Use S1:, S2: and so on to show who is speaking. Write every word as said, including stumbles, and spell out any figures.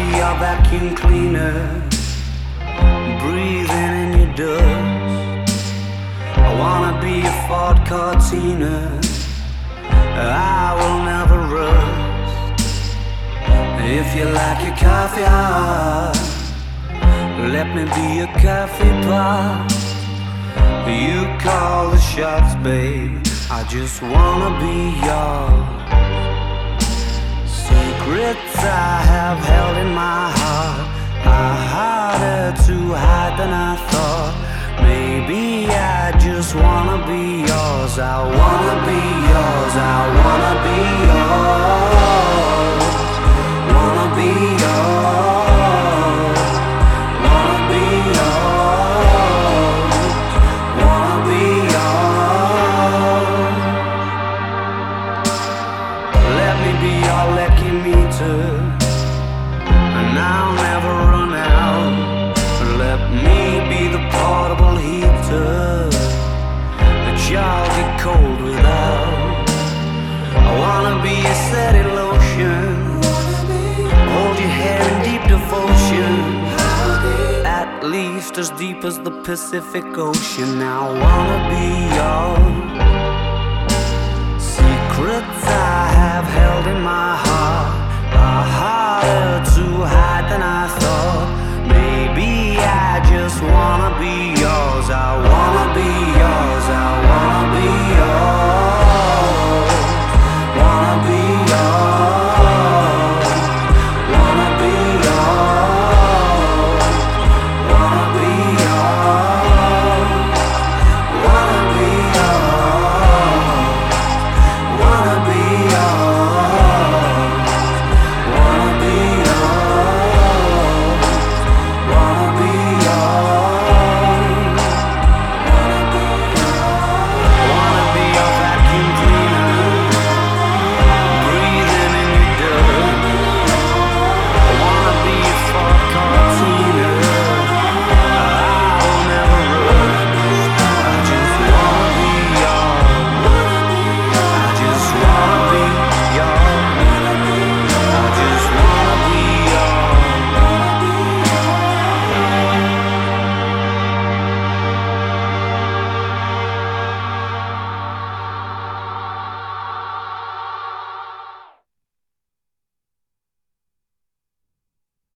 S1: be your vacuum cleaner, breathing in your dust. I wanna be a Ford Cortina, I will never rust. If you like your coffee hot, let me be a coffee pot. You call the shots, babe, I just wanna be yours. Secrets I have held in my heart are harder to hide than I thought. Maybe I just wanna be yours. I wanna be yours. I wanna be yours. Wanna be yours. Wanna be yours. Wanna be yours. Let me be your lucky meter, and I'll never run out. Let me be the portable heater that y'all get cold without. I wanna be a steady lotion, hold your hair in deep devotion, at least as deep as the Pacific Ocean. I wanna be yours. Secrets I have held in my